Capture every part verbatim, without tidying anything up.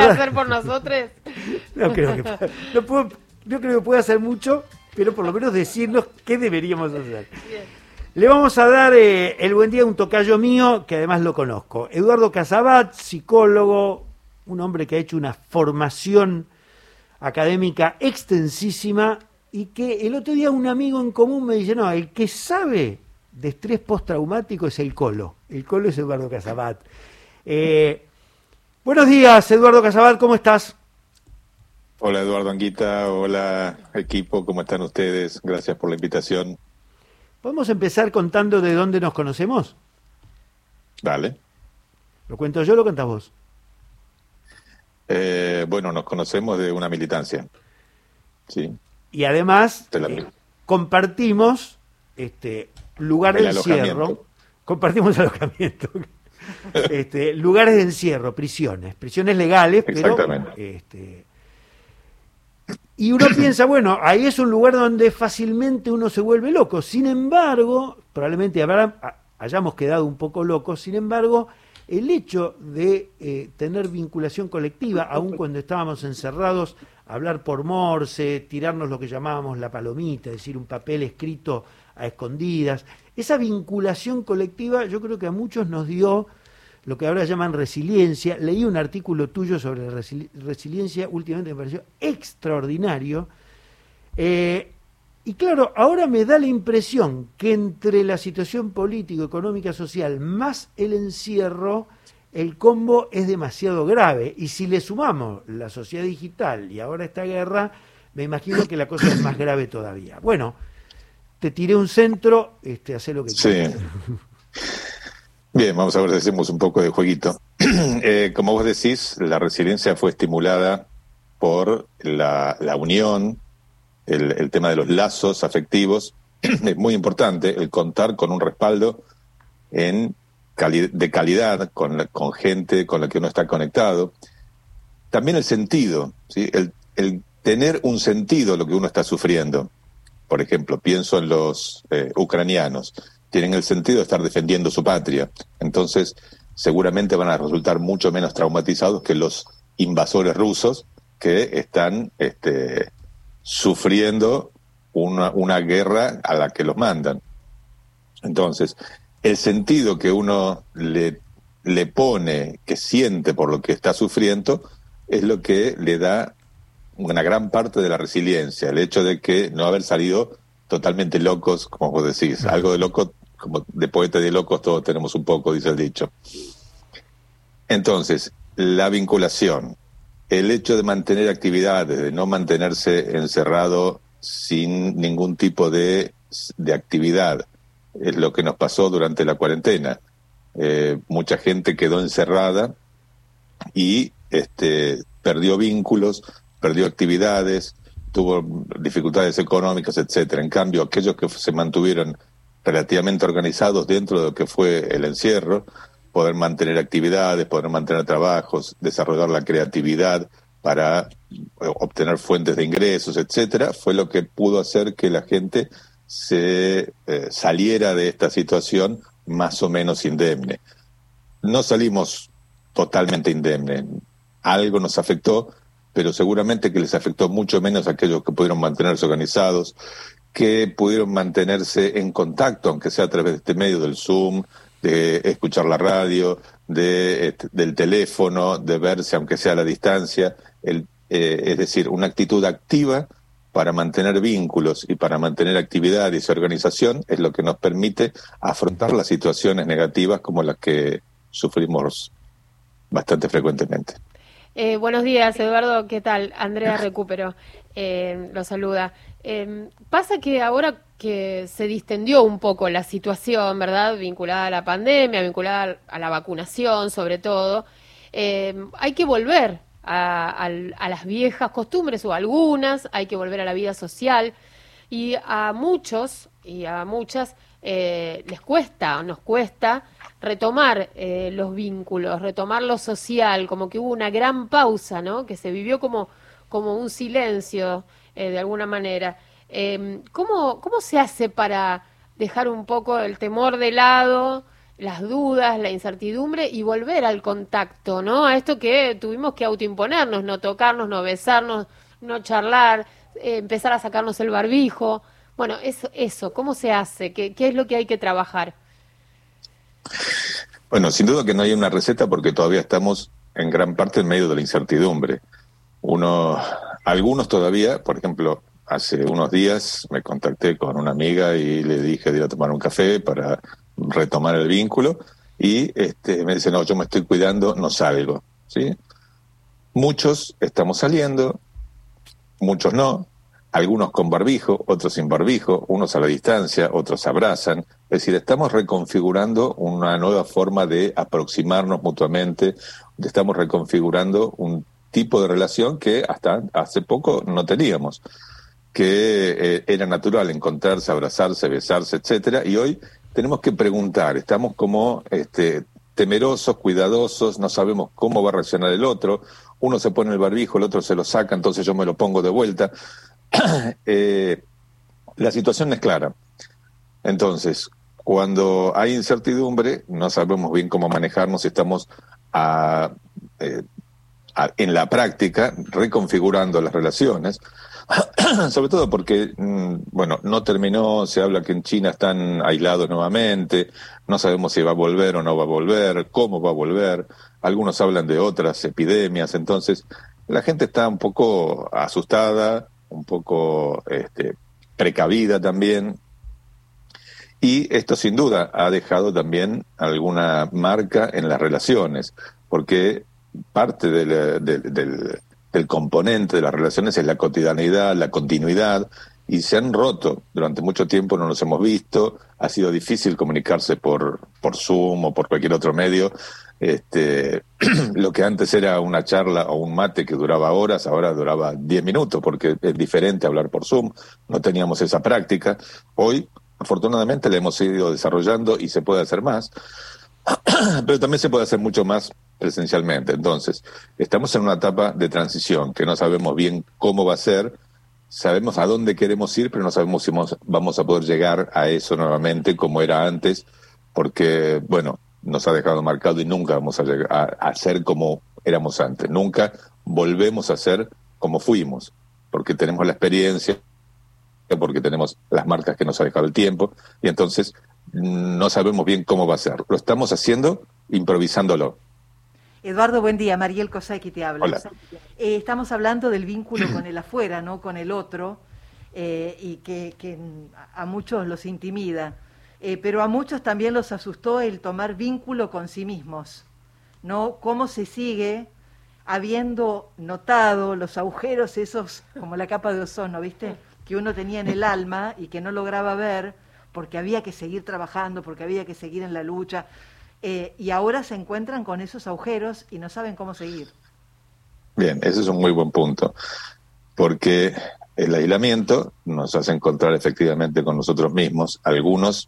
puede hacer por nosotros? No creo que no puedo, no creo que pueda hacer mucho, pero por lo menos decirnos qué deberíamos hacer. Bien. Le vamos a dar eh, el buen día a un tocayo mío, que además lo conozco. Eduardo Casabat, psicólogo, un hombre que ha hecho una formación académica extensísima y que el otro día un amigo en común me dice, no, el que sabe de estrés postraumático es el Colo. El Colo es Eduardo Casabat. Eh, buenos días, Eduardo Casabat, ¿cómo estás? Hola Eduardo Anguita, hola equipo, ¿cómo están ustedes? Gracias por la invitación. ¿Podemos empezar contando de dónde nos conocemos? Dale. ¿Lo cuento yo o lo contás vos? Eh, bueno, nos conocemos de una militancia. Sí. Y además De la- eh, compartimos este lugar de El encierro. alojamiento. Compartimos alojamiento. este, lugares de encierro, prisiones, prisiones legales, pero Exactamente. este, y uno piensa, bueno, ahí es un lugar donde fácilmente uno se vuelve loco. Sin embargo, probablemente habrá, hayamos quedado un poco locos, sin embargo, el hecho de eh, tener vinculación colectiva, aun cuando estábamos encerrados, hablar por Morse, tirarnos lo que llamábamos la palomita, es decir, un papel escrito a escondidas, esa vinculación colectiva yo creo que a muchos nos dio lo que ahora llaman resiliencia. Leí un artículo tuyo sobre la resili- resiliencia, últimamente me pareció extraordinario. Eh, y claro, ahora me da la impresión que entre la situación político, económica, social, más el encierro, el combo es demasiado grave. Y si le sumamos la sociedad digital y ahora esta guerra, me imagino que la cosa es más grave todavía. Bueno, te tiré un centro, este, hacé lo que Sí. quieras. Bien, vamos a ver si hacemos un poco de jueguito. eh, como vos decís, la resiliencia fue estimulada por la, la unión, el, el tema de los lazos afectivos. Es muy importante el contar con un respaldo en cali- de calidad, con, la- con gente con la que uno está conectado. También el sentido, ¿sí? el, el tener un sentido lo que uno está sufriendo. Por ejemplo, pienso en los eh, ucranianos. Tienen el sentido de estar defendiendo su patria. Entonces, seguramente van a resultar mucho menos traumatizados que los invasores rusos que están este, sufriendo una, una guerra a la que los mandan. Entonces, el sentido que uno le, le pone, que siente por lo que está sufriendo, es lo que le da una gran parte de la resiliencia, el hecho de que no haber salido totalmente locos, como vos decís, algo de loco, como de poeta y de locos todos tenemos un poco, dice el dicho. Entonces, la vinculación, el hecho de mantener actividades, de no mantenerse encerrado sin ningún tipo de, de actividad, es lo que nos pasó durante la cuarentena. Eh, mucha gente quedó encerrada y este, perdió vínculos, perdió actividades, tuvo dificultades económicas, etcétera. En cambio, aquellos que se mantuvieron relativamente organizados dentro de lo que fue el encierro, poder mantener actividades, poder mantener trabajos, desarrollar la creatividad para obtener fuentes de ingresos, etcétera, fue lo que pudo hacer que la gente se eh, saliera de esta situación más o menos indemne. No salimos totalmente indemnes. Algo nos afectó, pero seguramente que les afectó mucho menos a aquellos que pudieron mantenerse organizados, que pudieron mantenerse en contacto, aunque sea a través de este medio del Zoom, de escuchar la radio, de, este, del teléfono, de verse aunque sea a la distancia, el, eh, es decir, una actitud activa para mantener vínculos y para mantener actividad y organización es lo que nos permite afrontar las situaciones negativas como las que sufrimos bastante frecuentemente. Eh, buenos días, Eduardo. ¿Qué tal? Andrea Recupero eh, lo saluda. Eh, pasa que ahora que se distendió un poco la situación, ¿verdad? Vinculada a la pandemia, vinculada a la vacunación, sobre todo, eh, hay que volver a, a, a las viejas costumbres, o algunas, hay que volver a la vida social. Y a muchos y a muchas eh, les cuesta, nos cuesta retomar eh, los vínculos, retomar lo social, como que hubo una gran pausa, ¿no? Que se vivió como, como un silencio, eh, de alguna manera. Eh, ¿cómo, ¿Cómo se hace para dejar un poco el temor de lado las dudas, la incertidumbre y volver al contacto, ¿no? A esto que tuvimos que autoimponernos, no tocarnos, no besarnos, no charlar, eh, empezar a sacarnos el barbijo. Bueno, eso, eso ¿cómo se hace? ¿Qué, qué es lo que hay que trabajar? Bueno, sin duda que no hay una receta porque todavía estamos en gran parte en medio de la incertidumbre. Uno, algunos todavía, por ejemplo, hace unos días me contacté con una amiga y le dije de ir a tomar un café para retomar el vínculo y este, me dice, no, yo me estoy cuidando, no salgo, ¿sí? Muchos estamos saliendo, muchos no, algunos con barbijo, otros sin barbijo, unos a la distancia, otros se abrazan. Es decir, estamos reconfigurando una nueva forma de aproximarnos mutuamente, estamos reconfigurando un tipo de relación que hasta hace poco no teníamos, que eh, era natural encontrarse, abrazarse, besarse, etcétera, y hoy tenemos que preguntar, estamos como este, temerosos, cuidadosos, no sabemos cómo va a reaccionar el otro, uno se pone el barbijo, el otro se lo saca, entonces yo me lo pongo de vuelta. eh, la situación es clara. Entonces, cuando hay incertidumbre, no sabemos bien cómo manejarnos, estamos a, eh, a, en la práctica reconfigurando las relaciones, sobre todo porque, bueno, no terminó, se habla que en China están aislados nuevamente, no sabemos si va a volver o no va a volver, cómo va a volver, algunos hablan de otras epidemias, entonces la gente está un poco asustada, un poco este, precavida también, y esto sin duda ha dejado también alguna marca en las relaciones, porque parte del, del, del, del componente de las relaciones es la cotidianidad, la continuidad, y se han roto. Durante mucho tiempo no nos hemos visto, ha sido difícil comunicarse por, por Zoom o por cualquier otro medio. Este, lo que antes era una charla o un mate que duraba horas, ahora duraba diez minutos, porque es diferente hablar por Zoom, no teníamos esa práctica. Hoy, afortunadamente, la hemos ido desarrollando y se puede hacer más, pero también se puede hacer mucho más presencialmente. Entonces, estamos en una etapa de transición que no sabemos bien cómo va a ser, sabemos a dónde queremos ir, pero no sabemos si vamos a poder llegar a eso nuevamente como era antes, porque, bueno, nos ha dejado marcado y nunca vamos a llegar a, a ser como éramos antes, nunca volvemos a ser como fuimos, porque tenemos la experiencia, porque tenemos las marcas que nos ha dejado el tiempo, y entonces no sabemos bien cómo va a ser. Lo estamos haciendo improvisándolo. Eduardo, buen día. Mariel Cosaki te habla. Hola. Eh, estamos hablando del vínculo con el afuera, ¿no? Con el otro, eh, y que, que a muchos los intimida. Eh, pero a muchos también los asustó el tomar vínculo con sí mismos, ¿no? Cómo se sigue habiendo notado los agujeros esos, como la capa de ozono, ¿viste? Que uno tenía en el alma y que no lograba ver porque había que seguir trabajando, porque había que seguir en la lucha, eh, y ahora se encuentran con esos agujeros y no saben cómo seguir. Bien, ese es un muy buen punto, porque el aislamiento nos hace encontrar efectivamente con nosotros mismos. Algunos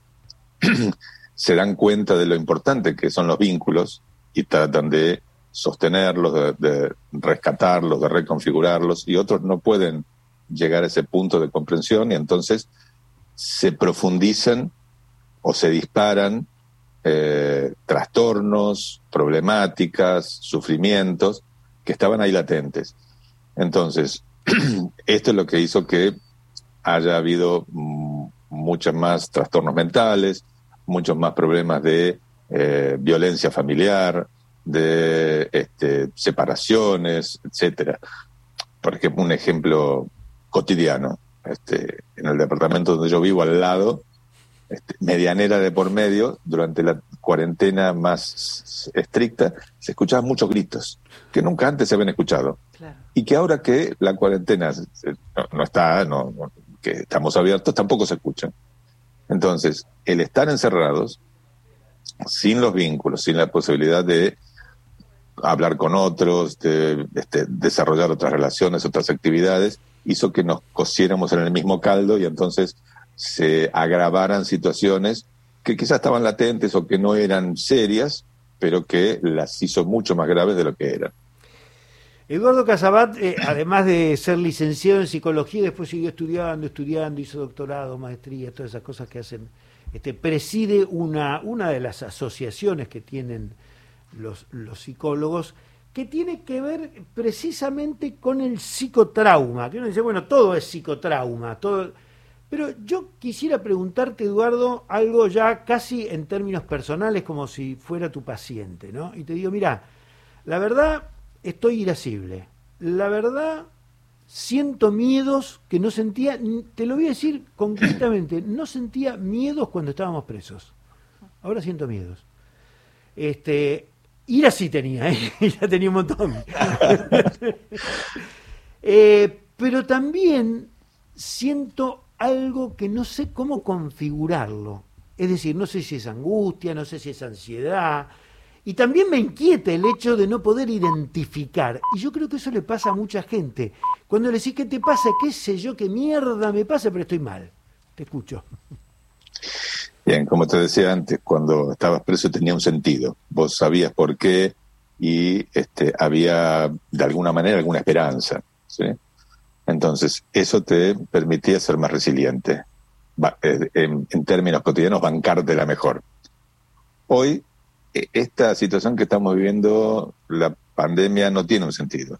se dan cuenta de lo importante que son los vínculos y tratan de sostenerlos, de, de rescatarlos, de reconfigurarlos, y otros no pueden llegar a ese punto de comprensión y entonces se profundizan o se disparan eh, trastornos, problemáticas, sufrimientos que estaban ahí latentes. Entonces, esto es lo que hizo que haya habido mm, muchos más trastornos mentales, muchos más problemas de eh, violencia familiar, de este, separaciones, etcétera. Por ejemplo, un ejemplo cotidiano, este, en el departamento donde yo vivo al lado, este, medianera de por medio, durante la cuarentena más estricta, se escuchaban muchos gritos que nunca antes se habían escuchado. Claro. Y que ahora que la cuarentena no, no está, no, no, que estamos abiertos, tampoco se escuchan. Entonces, el estar encerrados, sin los vínculos, sin la posibilidad de hablar con otros, de, de, de desarrollar otras relaciones, otras actividades, hizo que nos cociéramos en el mismo caldo y entonces se agravaran situaciones que quizás estaban latentes o que no eran serias, pero que las hizo mucho más graves de lo que eran. Eduardo Casabat, eh, además de ser licenciado en psicología, después siguió estudiando, estudiando, hizo doctorado, maestría, todas esas cosas que hacen este, preside una, una de las asociaciones que tienen los, los psicólogos, que tiene que ver precisamente con el psicotrauma, que uno dice, bueno, todo es psicotrauma, todo... Pero yo quisiera preguntarte, Eduardo, algo ya casi en términos personales, como si fuera tu paciente, ¿no? Y te digo, mira, la verdad, estoy irascible. La verdad, siento miedos que no sentía, te lo voy a decir concretamente, no sentía miedos cuando estábamos presos. Ahora siento miedos. Este, ira sí tenía, ¿eh? Ya tenía un montón. eh, pero también siento algo que no sé cómo configurarlo. Es decir, no sé si es angustia, no sé si es ansiedad. Y también me inquieta el hecho de no poder identificar. Y yo creo que eso le pasa a mucha gente. Cuando le decís, ¿qué te pasa? ¿Qué sé yo? ¿Qué mierda me pasa? Pero estoy mal. Te escucho. Bien, como te decía antes, cuando estabas preso tenía un sentido. Vos sabías por qué y este, había, de alguna manera, alguna esperanza, ¿sí? Entonces, eso te permitía ser más resiliente. En, en términos cotidianos, bancarte la mejor. Hoy, esta situación que estamos viviendo, la pandemia no tiene un sentido.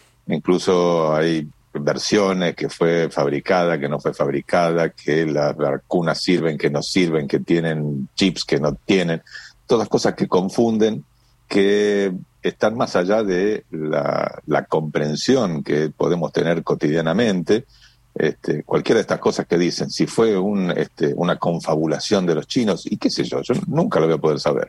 Incluso hay versiones que fue fabricada, que no fue fabricada, que las vacunas sirven, que no sirven, que tienen chips, que no tienen. Todas cosas que confunden, que están más allá de la, la comprensión que podemos tener cotidianamente. Este, cualquiera de estas cosas que dicen, si fue un, este, una confabulación de los chinos, y qué sé yo, yo nunca lo voy a poder saber.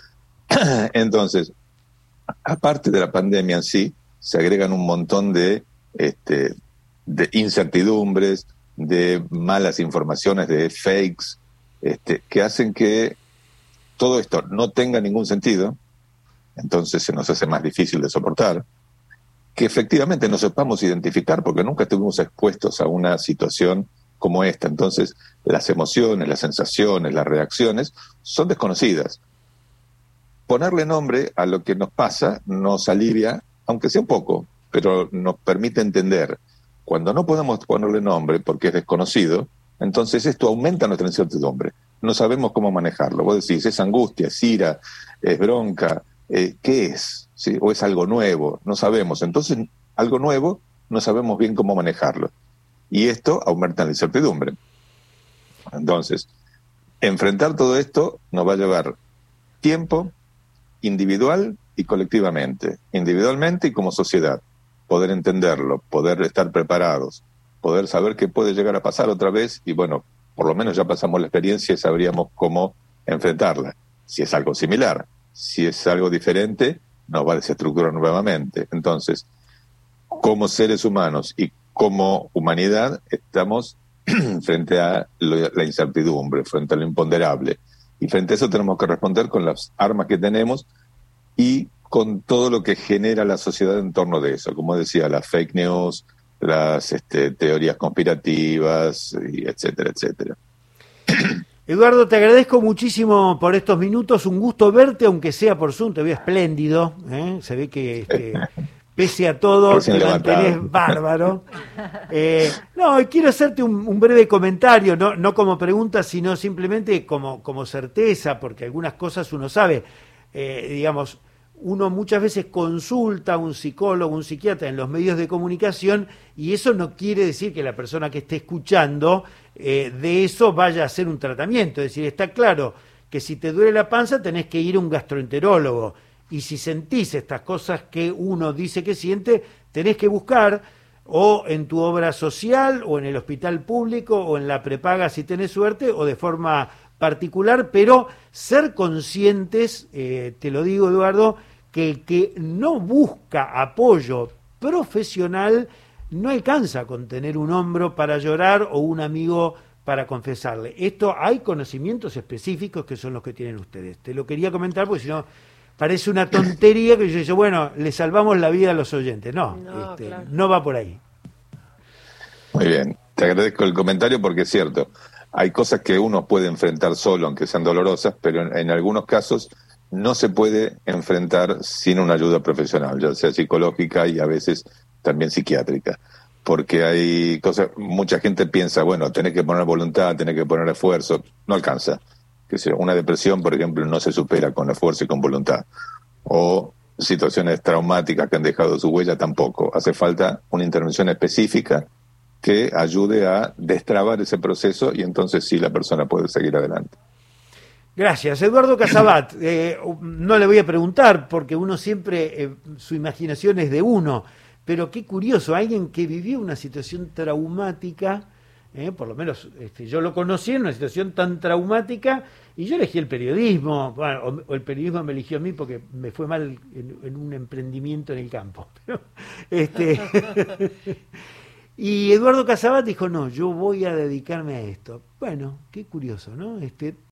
Entonces, aparte de la pandemia en sí, se agregan un montón de, este, de incertidumbres, de malas informaciones, de fakes, este, que hacen que todo esto no tenga ningún sentido. Entonces se nos hace más difícil de soportar, que efectivamente no sepamos identificar porque nunca estuvimos expuestos a una situación como esta. Entonces las emociones, las sensaciones, las reacciones son desconocidas. Ponerle nombre a lo que nos pasa nos alivia, aunque sea un poco, pero nos permite entender. Cuando no podemos ponerle nombre porque es desconocido, entonces esto aumenta nuestra incertidumbre. No sabemos cómo manejarlo. Vos decís, es angustia, es ira, es bronca. Eh, ¿Qué es? ¿Sí? ¿O es algo nuevo? No sabemos. Entonces, algo nuevo, no sabemos bien cómo manejarlo. Y esto aumenta la incertidumbre. Entonces, enfrentar todo esto nos va a llevar tiempo, individual y colectivamente. Individualmente y como sociedad. Poder entenderlo, poder estar preparados, poder saber qué puede llegar a pasar otra vez y, bueno, por lo menos ya pasamos la experiencia y sabríamos cómo enfrentarla. Si es algo similar. Si es algo diferente, nos va a desestructurar nuevamente. Entonces, como seres humanos y como humanidad, estamos frente a lo, la incertidumbre, frente a lo imponderable. Y frente a eso tenemos que responder con las armas que tenemos y con todo lo que genera la sociedad en torno de eso. Como decía, las fake news, las este, teorías conspirativas, y etcétera, etcétera. Eduardo, te agradezco muchísimo por estos minutos, un gusto verte, aunque sea por Zoom, te veo espléndido, ¿eh? Se ve que este, pese a todo te mantenés bárbaro. Eh, no, quiero hacerte un, un breve comentario, no, no como pregunta, sino simplemente como, como certeza, porque algunas cosas uno sabe, eh, digamos, uno muchas veces consulta a un psicólogo, un psiquiatra en los medios de comunicación y eso no quiere decir que la persona que esté escuchando eh, de eso vaya a hacer un tratamiento. Es decir, está claro que si te duele la panza tenés que ir a un gastroenterólogo y si sentís estas cosas que uno dice que siente, tenés que buscar o en tu obra social o en el hospital público o en la prepaga si tenés suerte o de forma particular, pero ser conscientes, eh, te lo digo, Eduardo, que el que no busca apoyo profesional no alcanza con tener un hombro para llorar o un amigo para confesarle. Esto hay conocimientos específicos que son los que tienen ustedes. Te lo quería comentar porque si no parece una tontería que yo digo, bueno, le salvamos la vida a los oyentes. No, no, este, claro. No va por ahí. Muy bien, te agradezco el comentario porque es cierto. Hay cosas que uno puede enfrentar solo, aunque sean dolorosas, pero en, en algunos casos no se puede enfrentar sin una ayuda profesional, ya sea psicológica y a veces también psiquiátrica. porque hay cosas, mucha gente piensa, bueno, tenés que poner voluntad, tenés que poner esfuerzo, no alcanza. Que sea, una depresión, por ejemplo, no se supera con esfuerzo y con voluntad. O situaciones traumáticas que han dejado su huella tampoco. Hace falta una intervención específica que ayude a destrabar ese proceso y entonces sí la persona puede seguir adelante. Gracias. Eduardo Casabat, eh, no le voy a preguntar porque uno siempre, eh, su imaginación es de uno, pero qué curioso, alguien que vivió una situación traumática, eh, por lo menos este, yo lo conocí en una situación tan traumática y yo elegí el periodismo, bueno, o, o el periodismo me eligió a mí porque me fue mal en, en un emprendimiento en el campo. Pero, este, y Eduardo Casabat dijo, no, yo voy a dedicarme a esto. Bueno, qué curioso, ¿no? Este,